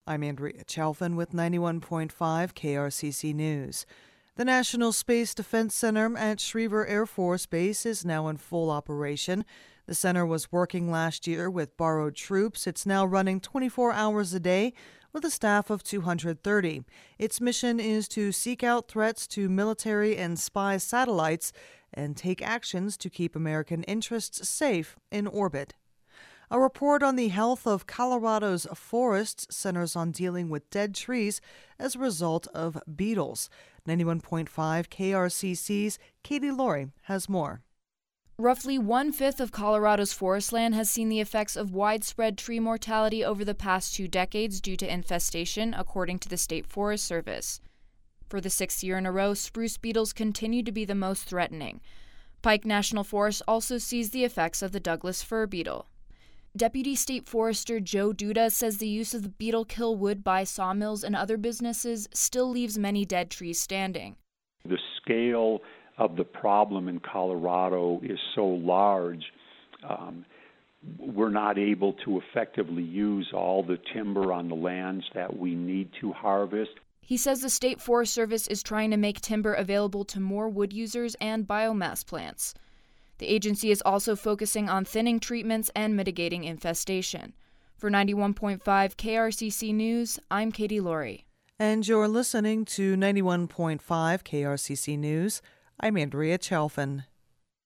I'm Andrea Chalfin with 91.5 KRCC News. The National Space Defense Center at Schriever Air Force Base is now in full operation. The center was working last year with borrowed troops. It's now running 24 hours a day with a staff of 230. Its mission is to seek out threats to military and spy satellites and take actions to keep American interests safe in orbit. A report on the health of Colorado's forests centers on dealing with dead trees as a result of beetles. 91.5 KRCC's Katie Laurie has more. Roughly one-fifth of Colorado's forest land has seen the effects of widespread tree mortality over the past 2 decades due to infestation, according to the State Forest Service. For the 6th year in a row, spruce beetles continue to be the most threatening. Pike National Forest also sees the effects of the Douglas fir beetle. Deputy State Forester Joe Duda says the use of the beetle kill wood by sawmills and other businesses still leaves many dead trees standing. The scale of the problem in Colorado is so large, we're not able to effectively use all the timber on the lands that we need to harvest. He says the State Forest Service is trying to make timber available to more wood users and biomass plants. The agency is also focusing on thinning treatments and mitigating infestation. For 91.5 KRCC News, I'm Katie Laurie. And you're listening to 91.5 KRCC News. I'm Andrea Chalfin.